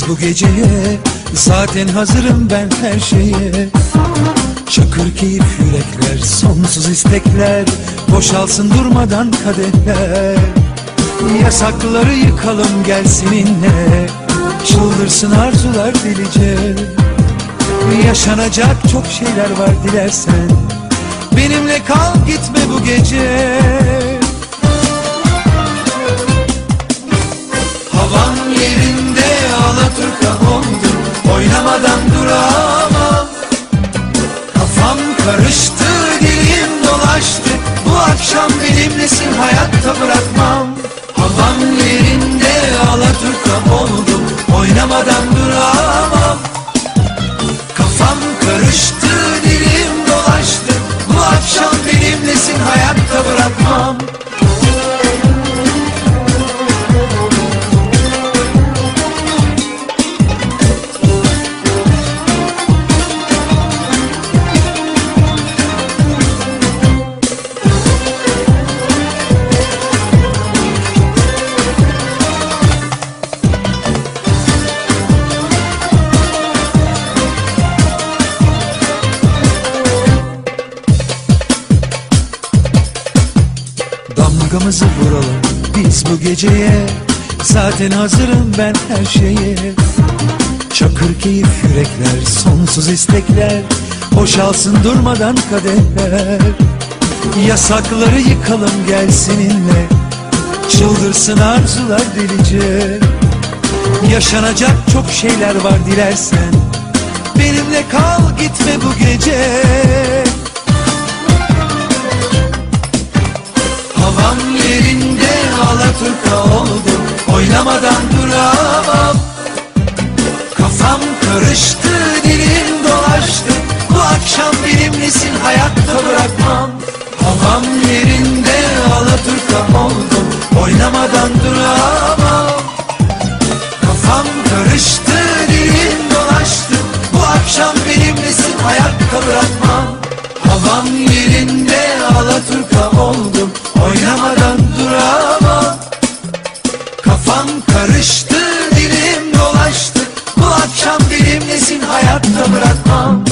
Biz bu geceye zaten hazırım ben her şeye. Çakır keyif yürekler, sonsuz istekler, boşalsın durmadan kadehler. Yasakları yıkalım gel seninle, çıldırsın arzular delice. Yaşanacak çok şeyler var dilersen, benimle kal gitme bu gece. Havan yerinde alaturka oldum, oynamadan duramam. Kafam karıştı, dilim dolaştı, bu akşam benimlesin hayatta bırakmam. Havan yerinde alaturka oldum, oynamadan duramam. Kafam karıştı, dilim dolaştı, bu akşam benimlesin hayatta bırakmam. Damgamızı vuralım biz bu geceye, zaten hazırım ben her şeye. Çakır keyif yürekler, sonsuz istekler, boşalsın durmadan kadehler. Yasakları yıkalım gel seninle, çıldırsın arzular delice. Yaşanacak çok şeyler var dilersen, benimle kal gitme bu gece. Havan yerinde alaturka oldum, oynamadan duramam. Kafam karıştı, dilim dolaştı, bu akşam benimlesin hayatta bırakmam. Havan yerinde alaturka oldum, oynamadan duramam. Kafam karıştı, dilim dolaştı, bu akşam benimlesin hayatta bırakmam. Havan yerinde alaturka oldum, oynamadan duramam. Kafam karıştı, dilim dolaştı, bu akşam benimlesin hayatta bırakmam.